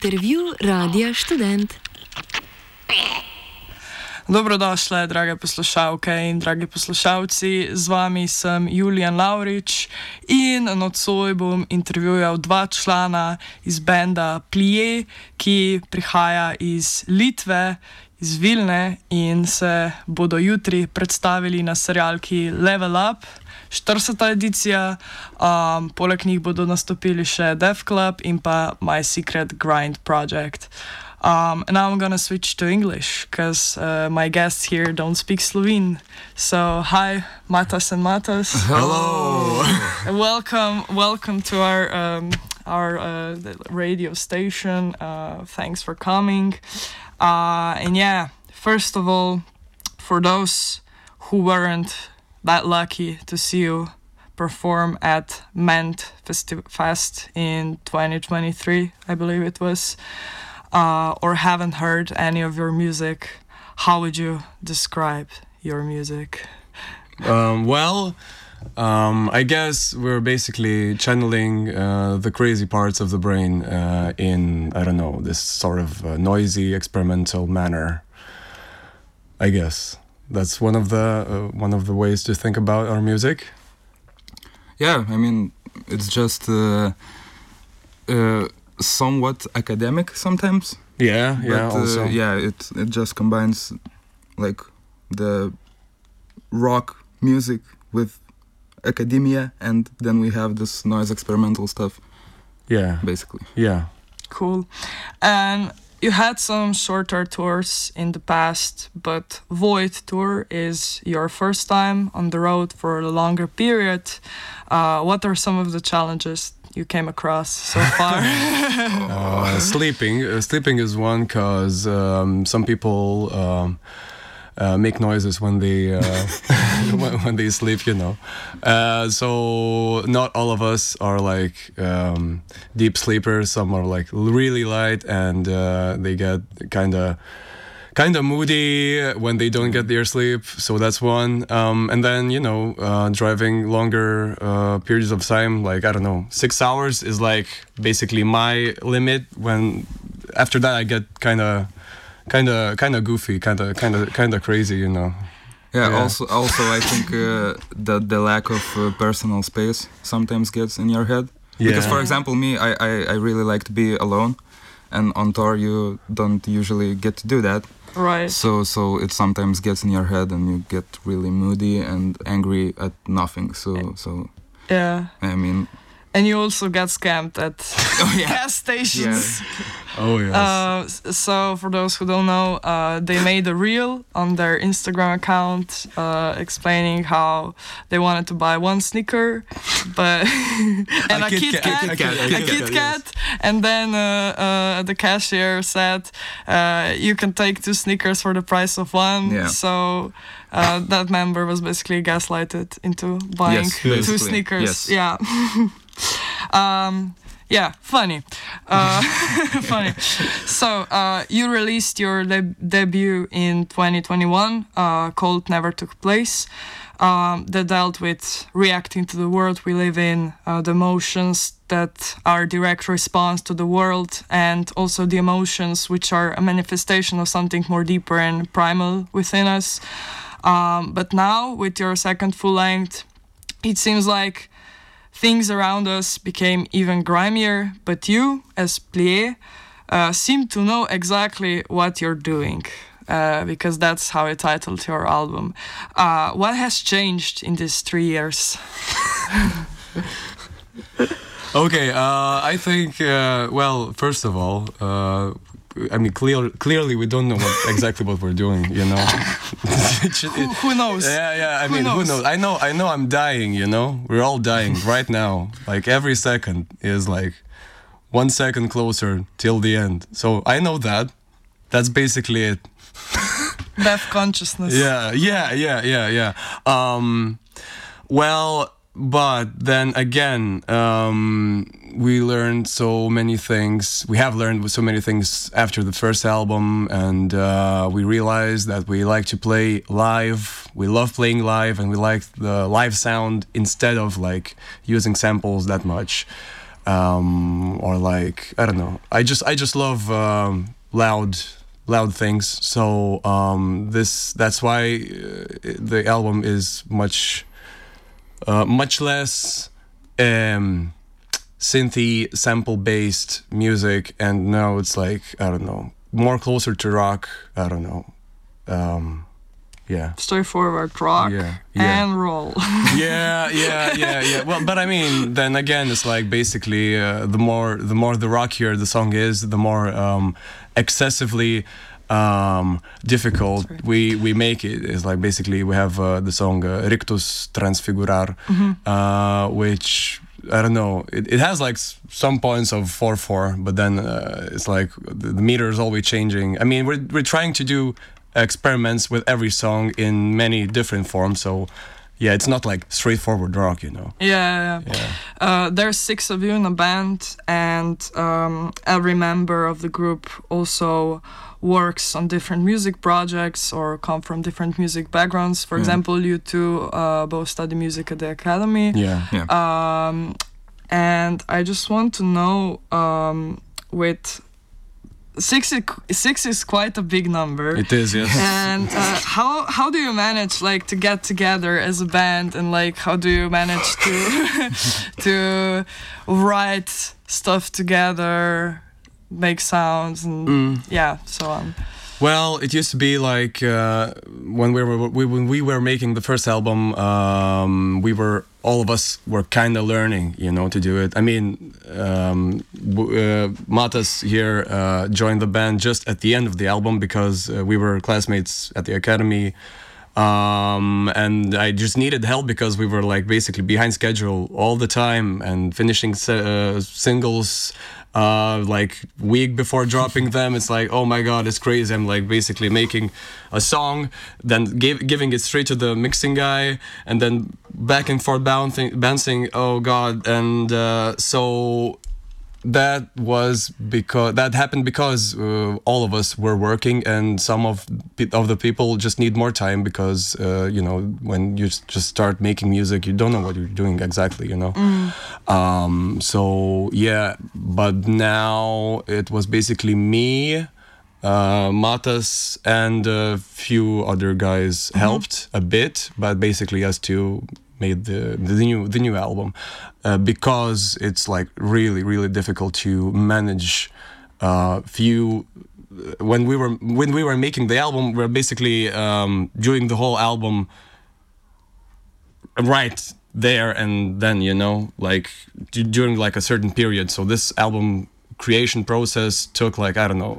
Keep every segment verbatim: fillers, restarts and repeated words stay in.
Intervju Radia Študent. Dobrodošle, drage poslušalke in dragi poslušalci. Z vami sem Julijan Lavrič in nocoj bom intervjujal dva člana iz benda Plie, ki prihaja iz Litve, iz Vilne in se bodo jutri predstavili na serialki Level Up, štirideseta edicija. Um, poleg njih bodo nastopili še Def Club in pa My Secret Grind Project. Um, and now I'm gonna switch to English because uh, my guests here don't speak Slovene. So hi, Matas and Matas. Hello. welcome, welcome to our um, our uh, radio station. Uh, thanks for coming. Uh, and yeah, first of all, for those who weren't that lucky to see you perform at Ment Festi- Fest in twenty twenty-three, I believe it was. Uh, or haven't heard any of your music, how would you describe your music? Um, well, um, I guess we're basically channeling uh, the crazy parts of the brain uh, in, I don't know, this sort of uh, noisy, experimental manner. I guess that's one of the uh, one of the ways to think about our music. Yeah, I mean, it's just uh, uh, somewhat academic sometimes. Yeah, yeah, but, uh, also. yeah, it it just combines like the rock music with academia, and then we have this noise experimental stuff. Yeah, basically. Yeah. Cool. And you had some shorter tours in the past, but Void Tour is your first time on the road for a longer period. Uh, what are some of the challenges you came across so far? uh, sleeping. Uh, sleeping is one because um, some people um, uh, make noises when they uh, when, when they sleep, you know. Uh, so not all of us are like um, deep sleepers. Some are like really light, and uh, they get kind of. kind of moody when they don't get their sleep, so that's one. Um, and then, you know, uh, driving longer uh, periods of time, like, I don't know, six hours is like basically my limit. When after that I get kind of, kind of, kind of goofy, kind of, kind of, kind of crazy, you know. Yeah, Yeah. also, also I think uh, that the lack of uh, personal space sometimes gets in your head. Yeah. Because, for example, me, I, I, I really like to be alone, and on tour you don't usually get to do that. Right. So so it sometimes gets in your head and you get really moody and angry at nothing. So so Yeah. I mean, And you also get scammed at oh, yeah. gas stations. Yeah. Oh yes. Uh, s- so for those who don't know, uh, they made a reel on their Instagram account uh, explaining how they wanted to buy one Snicker, but and a, Kit Kit Kat, Kat, a Kit Kat, a a Kit Kit Kat, Kat, and then uh, uh, the cashier said, uh, "You can take two Snickers for the price of one." Yeah. So. Uh, that member was basically gaslighted into buying Yes, two basically, Snickers. yes. Yeah. um, yeah, funny. Uh, funny. So, uh, you released your deb- debut in twenty twenty-one uh, called Never Took Place. Um, that dealt with reacting to the world we live in, uh, the emotions that are direct response to the world, and also the emotions which are a manifestation of something more deeper and primal within us. Um, but now, with your second full length, it seems like things around us became even grimier, but you, as Plie, uh, seem to know exactly what you're doing, uh, because that's how you titled your album. Uh, what has changed in these three years? Okay, uh, I think, uh, well, first of all, uh, I mean, clear, clearly we don't know what, exactly what we're doing, you know. It should- Who, who knows? Yeah, yeah. I Who mean, who knows? knows? I know, I know. I'm dying. You know, we're all dying right now. Like every second is like one second closer till the end. So I know that. That's basically it. Death consciousness. Yeah, yeah, yeah, yeah, yeah. Um, well, but then again, um, we learned so many things. We have learned so many things after the first album, and uh, we realized that we like to play live. We love playing live, and we like the live sound instead of like using samples that much. um, or like I don't know. I just I just love um, loud loud things. So um, this that's why uh, the album is much uh, much less um, synthy sample based music, and now it's like I don't know, more closer to rock. I don't know. Um, yeah. Straightforward rock Yeah, yeah. and roll. yeah, yeah, yeah, yeah. Well, but I mean, then again, it's like basically uh, the more the more the rockier the song is, the more um, excessively um, difficult Sorry. we we make it. It's like basically we have uh, the song uh, Rictus Transfigurar, uh, which I don't know. It, it has like s- some points of four four, but then uh, it's like the, the meter is always changing. I mean, we're we're trying to do experiments with every song in many different forms. So yeah, it's not like straightforward rock, you know. Yeah, yeah. Yeah. Uh, there's six of you in a band, and um, every member of the group also works on different music projects or come from different music backgrounds. For Yeah. example, you two uh, both study music at the academy. Yeah. Yeah. Um, and I just want to know, um, with six, is- six is quite a big number. It is, yes. And uh, how how do you manage like to get together as a band, and like how do you manage to to write stuff together, make sounds, and Mm. yeah, so on. Well, it used to be like uh, when we were we, when we were making the first album, um, we were all of us were kind of learning, you know, to do it. I mean, um, w- uh, Matas here uh, joined the band just at the end of the album because uh, we were classmates at the academy. Um, and I just needed help because we were like basically behind schedule all the time and finishing se- uh, singles uh, like week before dropping them. It's like, oh my god, it's crazy. I'm like basically making a song, then give, giving it straight to the mixing guy, and then back and forth bouncing, bouncing. Oh god, and uh, so. That was because that happened because uh, all of us were working, and some of pe- of the people just need more time because uh, you know, when you s- just start making music, you don't know what you're doing exactly, you know. Um, so yeah, but now it was basically me, uh, Matas, and a few other guys helped a bit, but basically us two made the the new the new album uh, because it's like really really difficult to manage uh, few when we were when we were making the album. We're basically um, doing the whole album right there and then, you know, like d- during like a certain period. So this album creation process took like I don't know.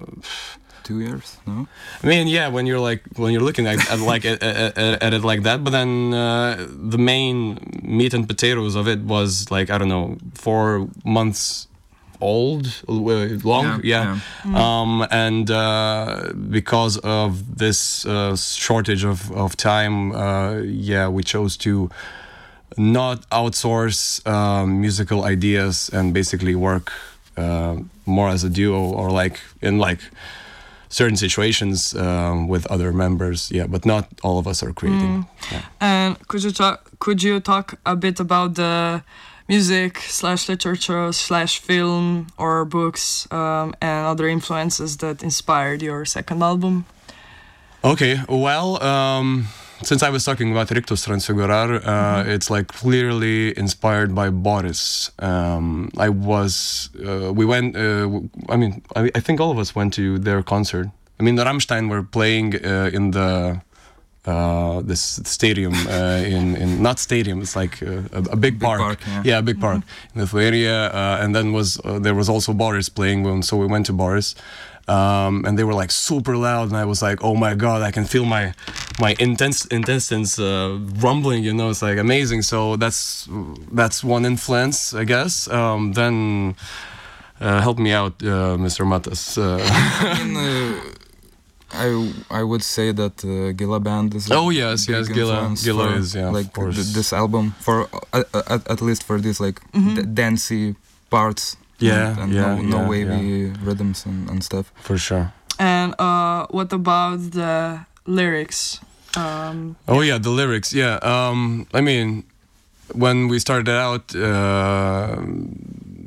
Two years, no? I mean, yeah, when you're like when you're looking at, at like at, at, at it like that, but then uh, the main meat and potatoes of it was like I don't know, four months old, uh, long, yeah. Yeah, Um, and uh, because of this uh, shortage of of time, uh, yeah, we chose to not outsource um, musical ideas and basically work uh, more as a duo or like in like. certain situations um, with other members, yeah, but not all of us are creating. Yeah. And could you talk could you talk a bit about the music slash literature slash film or books um, and other influences that inspired your second album? Okay, well, um, since I was talking about Rictus Transfigurar, uh, mm-hmm. it's like clearly inspired by Boris. Um, I was, uh, we went, uh, I mean, I, I think all of us went to their concert. I mean, the Rammstein were playing uh, in the, uh, this stadium, uh, in, in, not stadium, it's like uh, a, a big, Big park. park, yeah. yeah, a big park Mm-hmm. in Lithuania. Uh, and then was, uh, there was also Boris playing, so we went to Boris. Um, and they were like super loud, and I was like, "Oh my god, I can feel my my intense intestines uh, rumbling." You know, it's like amazing. So that's that's one influence, I guess. Um, then uh, help me out, uh, Mister Matas. Uh, I mean, uh, I I would say that uh, Gila Band is. A oh yes, big yes, Gila, influence Gila for, is yeah, like of course. th- this album for uh, at, at least for these like Mhm. d- dancey parts. Yeah, and, and yeah, no, no yeah, wavy rhythms and, and stuff. For sure. And uh, what about the lyrics? Um, Oh yeah, the lyrics. Yeah. Um, I mean, when we started out, uh,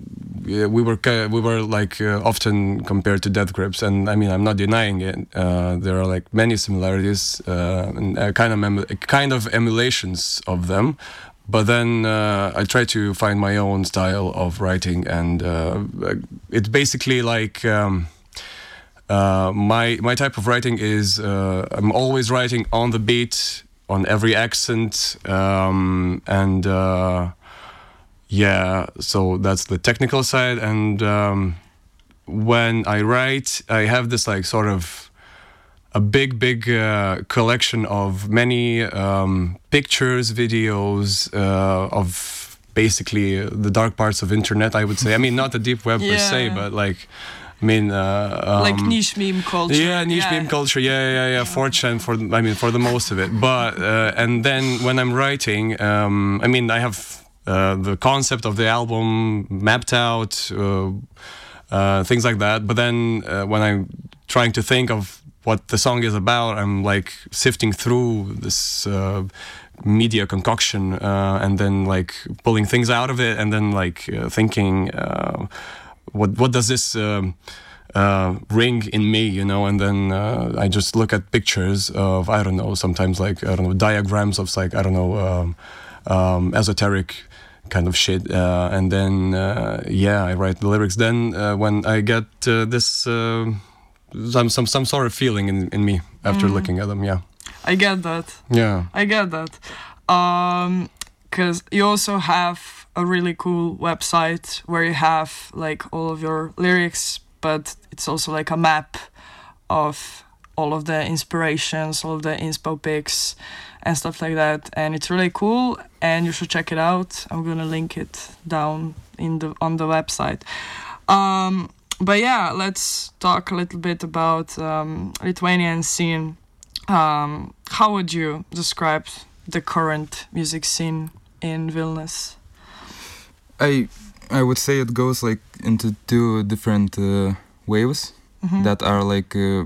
yeah, we were ki- we were like uh, often compared to Death Grips, and I mean I'm not denying it. Uh, there are like many similarities uh, and uh, kind of em- kind of emulations of them. But then uh, I try to find my own style of writing, and uh, it's basically like um, uh, my my type of writing is uh, I'm always writing on the beat, on every accent, um, and uh, yeah. So that's the technical side, and um, when I write, I have this like sort of a big, big uh, collection of many um, pictures, videos uh, of basically the dark parts of internet, I would say. I mean, not the deep web Yeah. per se, but like, I mean, uh, um, like niche meme culture. yeah, niche yeah. meme culture. Yeah, yeah, yeah. four chan for, I mean, for the most of it. But uh, and then when I'm writing, um, I mean, I have uh, the concept of the album mapped out, uh, uh, things like that. But then uh, when I'm trying to think of what the song is about, I'm like sifting through this uh, media concoction uh, and then like pulling things out of it, and then like uh, thinking, uh, what what does this um, uh, ring in me, you know? And then uh, I just look at pictures of, I don't know, sometimes like, I don't know, diagrams of like, I don't know, um, um, esoteric kind of shit, uh, and then uh, yeah, I write the lyrics. Then uh, when I get uh, this. Uh, Some some some sort of feeling in, in me after Mm. looking at them, yeah. I get that. Yeah. I get that. Um, because you also have a really cool website where you have like all of your lyrics, but it's also like a map of all of the inspirations, all of the inspo pics and stuff like that. And it's really cool, and you should check it out. I'm gonna link it down in the on the website. Um, But yeah, let's talk a little bit about um, Lithuanian scene. Um, how would you describe the current music scene in Vilnius? I I would say it goes like into two different uh, waves Mhm. that are like uh,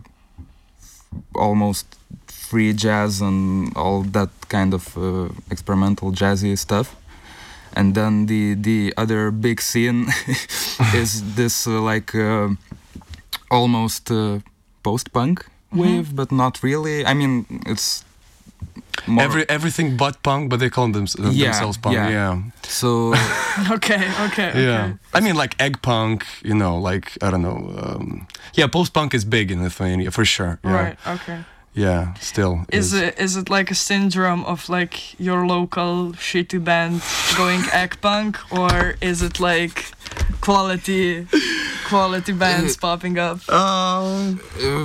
almost free jazz and all that kind of uh, experimental jazzy stuff. And then the the other big scene is this uh, like uh, almost uh, post-punk Mhm. wave, but not really. I mean, it's more Every everything but punk, but they call them, uh, Yeah, themselves punk. yeah. Yeah. so. Okay, okay, okay. Yeah. I mean, like egg punk. You know, like I don't know. Um, yeah, post punk is big in Lithuania for sure. Yeah. Right, okay. Yeah. Still. Is it is it like a syndrome of like your local shitty band going egg punk, or is it like quality quality bands popping up? Um. Uh,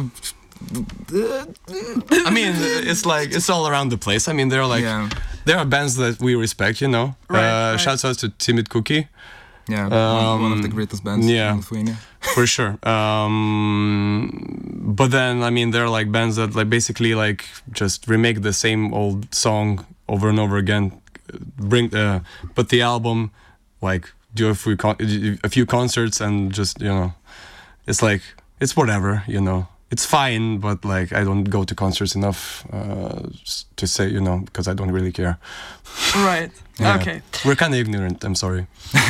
I mean, it's like it's all around the place. I mean, there are like yeah, there are bands that we respect. You know. Right, uh, right. Shouts out to Timid Cookie. yeah, one, one of Um, the greatest bands yeah. in Lithuania. For sure. Um, but then, I mean, there are like bands that like basically like just remake the same old song over and over again. Bring, uh, put the album, like do a few con- a few concerts, and just you know, it's like it's whatever, you know. It's fine, but like I don't go to concerts enough uh, s- to say, you know, because I don't really care. Right. Yeah. Okay. We're kind of ignorant. I'm sorry.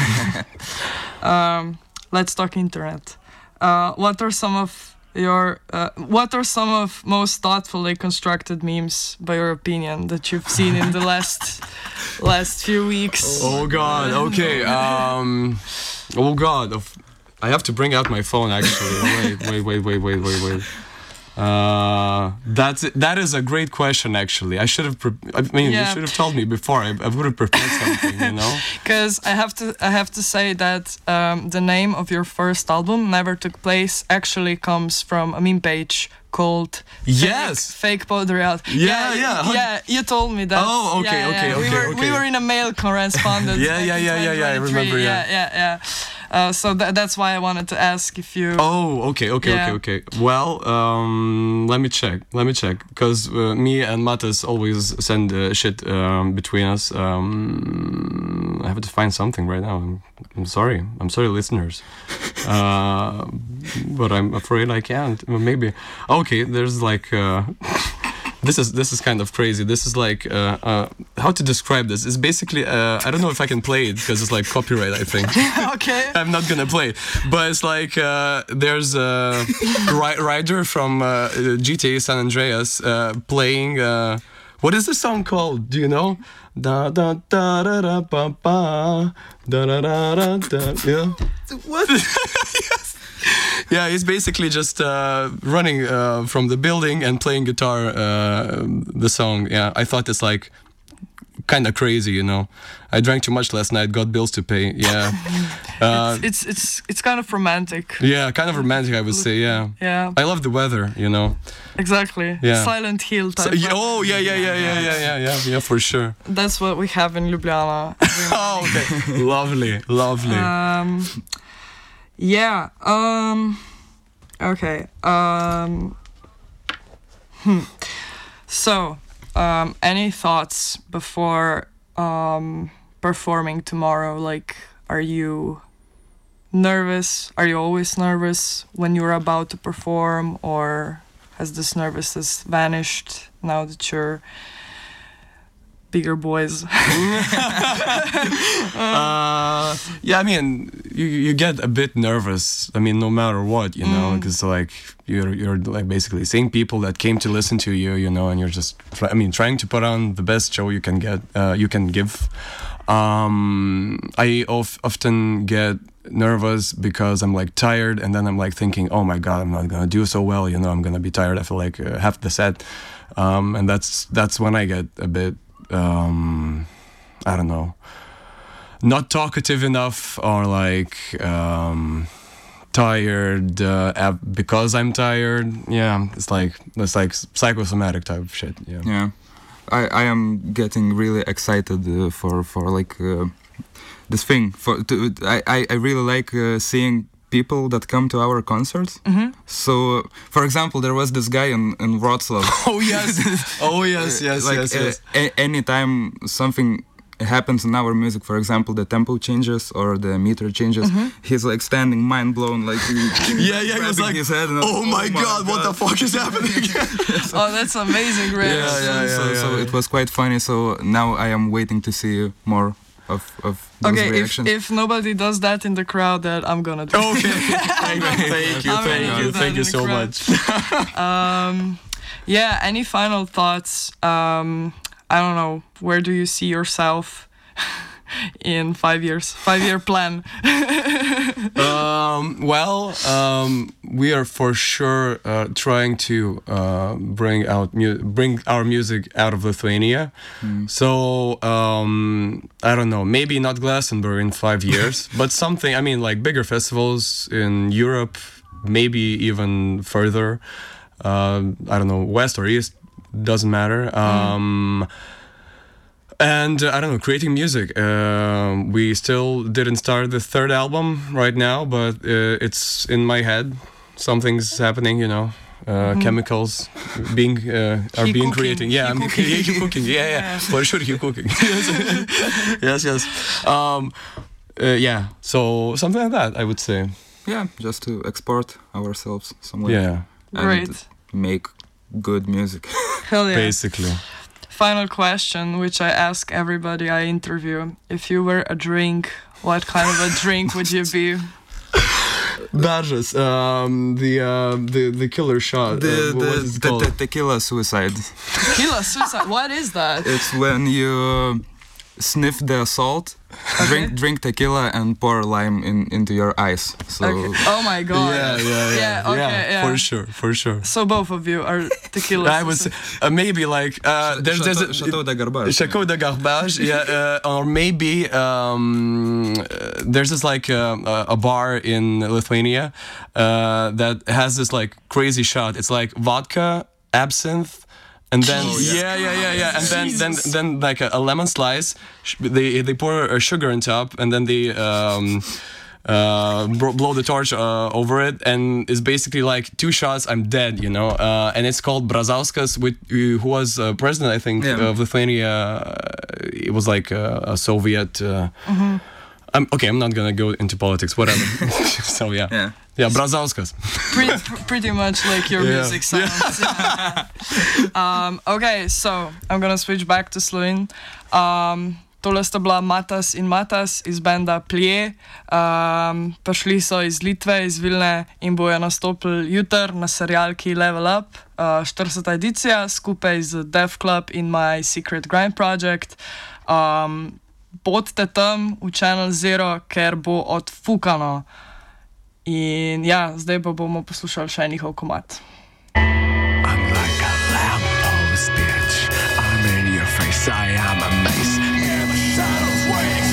Um, let's talk internet. Uh, what are some of your uh, what are some of most thoughtfully constructed memes, by your opinion, that you've seen in the last last few weeks? Oh God. Okay. Um. Oh God. Of- I have to bring out my phone. Actually. Wait. Wait. Wait. Wait. Wait. Wait. Wait. Uh, that's that is a great question. Actually, I should have. Pre- I mean, Yeah. you should have told me before. I, I would have prepared something. You know. Because I have to I have to say that um, the name of your first album, Never Took Place, actually comes from a meme page called Yes. Fake, Fake Poetry Out. Yeah, yeah. How- Yeah, you told me that. Oh, okay, Yeah, yeah, okay, yeah. We okay, were we okay. were in a mail correspondence. Yeah, back yeah, in yeah, yeah, yeah, I twenty twenty-three. remember, yeah. yeah, yeah, yeah. Uh, so tha- that's why I wanted to ask if you. Oh, okay, okay, Yeah. okay, okay. Well, um, let me check. Let me check, because uh, me and Matas always send uh, shit um, between us. Um, I have to find something right now. I'm, I'm sorry. I'm sorry, listeners. Uh, but I'm afraid I can't. Well, maybe. Okay, there's like. Uh, this is this is kind of crazy. This is like uh, uh, how to describe this? It's basically uh, I don't know if I can play it because it's like copyright. I think. Okay. I'm not gonna play it, but it's like uh, there's a ri- rider from uh, G T A San Andreas uh, playing. Uh, what is the song called? Do you know? Da da da da da ba ba da da da da da. Yeah. What? Yes. Yeah, he's basically just uh, running uh, from the building and playing guitar. Uh, the song. Yeah, I thought it's like kind of crazy, you know. I drank too much last night. Got bills to pay. Yeah. Uh, it's, it's it's it's kind of romantic. Yeah, kind of romantic, I would say. Yeah. Yeah. I love the weather, you know. Exactly. Yeah. Silent Hill type. So, yeah, oh yeah, yeah, yeah, yeah, yeah, yeah, yeah, yeah, for sure. That's what we have in Ljubljana. Oh, okay. Lovely, lovely. Um, yeah. Um, okay. Um, hmm. So, um, any thoughts before um, performing tomorrow? Like, are you nervous? Are you always nervous when you're about to perform, or has this nervousness vanished now that you're bigger boys? uh, yeah, I mean, you you get a bit nervous. I mean, no matter what, you know, because mm. like you're you're like basically seeing people that came to listen to you, you know, and you're just, try- I mean, trying to put on the best show you can get, uh, you can give. Um, I of, often get nervous because I'm like tired, and then I'm like thinking, oh my god, I'm not gonna do so well, you know, I'm gonna be tired after like uh, half the set, um, and that's that's when I get a bit. Um, I don't know, not talkative enough, or like um, tired uh, ab- because I'm tired. Yeah, it's like it's like psychosomatic type of shit. Yeah. Yeah, I, I am getting really excited uh, for for like uh, this thing. For to, I I I really like uh, seeing people that come to our concerts. Mm-hmm. So, for example, there was this guy in, in Wrocław. Oh yes, oh yes, yes, like, yes, yes. Uh, a- anytime something happens in our music, for example, the tempo changes or the meter changes, mm-hmm. he's like standing mind blown, like yeah, yeah, he was like, his head and, oh, my, oh my god, god, what the fuck is happening? Oh, that's amazing, Ray. Yeah, yeah, yeah, so, yeah, so yeah. it was quite funny. So now I am waiting to see more of of those okay, reactions. if if nobody does that in the crowd, then I'm gonna do. Okay, thank you, thank you, I'm thank gonna you, do that thank in you the so crowd. much. um, yeah. Any final thoughts? Um, I don't know. Where do you see yourself in five years? Five-year plan. um, well, um, we are for sure uh, trying to uh, bring out mu- bring our music out of Lithuania. Mm. So um, I don't know, maybe not Glastonbury in five years, but something. I mean, like bigger festivals in Europe, maybe even further. Uh, I don't know, west or east, doesn't matter. Um, mm. And uh, I don't know, creating music. Uh, we still didn't start the third album right now, but uh, it's in my head. Something's happening, you know. Uh, mm-hmm. Chemicals being uh, are he being cooking. created. Yeah, he I'm cooking. he, he cooking. Yeah, yeah, Yeah. for sure, he cooking. yes, yes. Um, uh, yeah. So something like that, I would say. Yeah, just to export ourselves somewhere. Yeah. And Great. make good music. Hell yeah. Basically. Final question, which I ask everybody I interview. If you were a drink, what kind of a drink would you be? Badges, um, the uh, the the killer shot. The, uh, what the, is it the, called? the tequila suicide. Tequila suicide. What is that? It's when you uh, sniff the salt, drink drink tequila, and pour lime in into your eyes. So Okay. Oh my god. Yeah, yeah, yeah, Yeah, okay, yeah. for sure, for sure. So both of you are tequila. I was uh, maybe like uh, there's there's a, Chateau de Garbage. Chateau de Garbage, yeah, uh, or maybe um, uh, there's this like uh, a bar in Lithuania uh, that has this like crazy shot. It's like vodka, absinthe. And then Oh, yeah. yeah. yeah, yeah, yeah, and then then Jesus. then like a, a lemon slice. sh- They they pour uh, sugar on top, and then they um, uh, bro- blow the torch uh, over it, and it's basically like two shots, I'm dead, you know. Uh, and it's called Brazauskas, with uh, who was uh, president, I think, Yeah. of Lithuania. It was like uh, a Soviet. Uh, I'm, okay, I'm not gonna go into politics. Whatever. So yeah. Yeah. Yeah, Brazauskas. Pretty, pretty much like your Yeah. music sounds. Yeah. Um, okay, so I'm gonna switch back to Slovene. Um, tole sta bila Matas in Matas iz benda Plie. Um, prišli so iz Litve, iz Vilne in bojo nastopili jutr na serialki Level Up, uh, štirideseta edicija, skupaj z Def Club in My Secret Grind Project. Um, Bodite tam v Channel Zero, ker bo odfukano. In ja, zdaj pa bomo poslušali še njihov komad. I'm like a lamppost, bitch. I'm in your face, I am a mace. Hear the shadows waiting.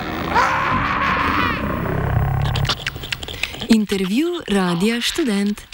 Intervju Radia Študent.